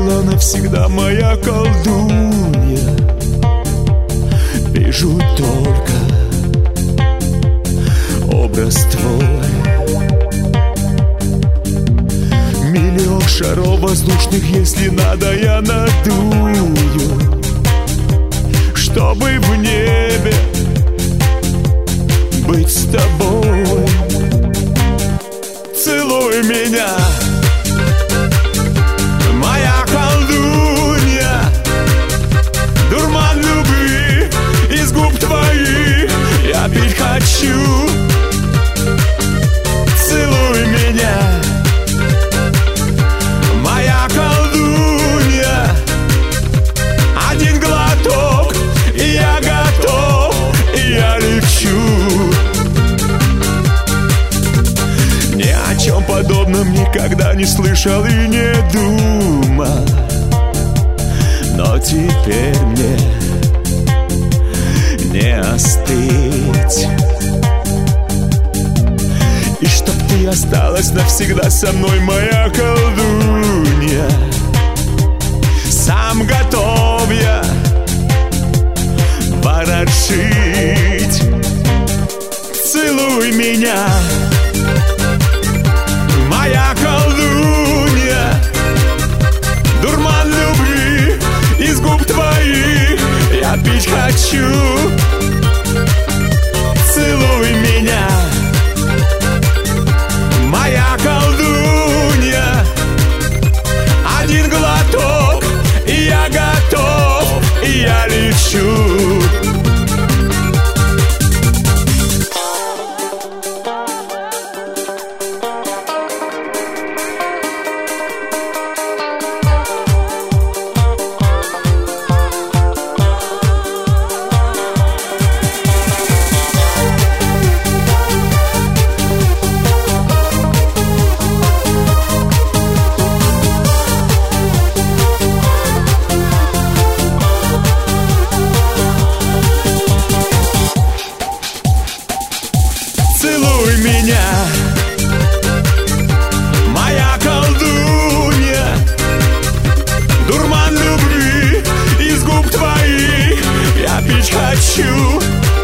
была навсегда моя колдунья. Вижу только образ твой. Миллион шаров воздушных, если надо, я надую, чтобы в небе быть с тобой. Целуй меня, моя колдунья, дурман любви из губ твоих я пить хочу. Целуй меня, моя колдунья, один глоток, и я готов, и я лечу. Ни о чем подобном никогда не слышал и не думал, но теперь мне не остыть. И чтоб ты осталась навсегда со мной, моя колдунья, сам готов я ворожить. Целуй меня, моя колдунья, дурман любви из губ твоих я пить хочу. Целуй меня, моя колдунья, один глоток, и я готов, и я лечу. Целуй меня, моя колдунья, дурман любви из губ твоих я пить хочу.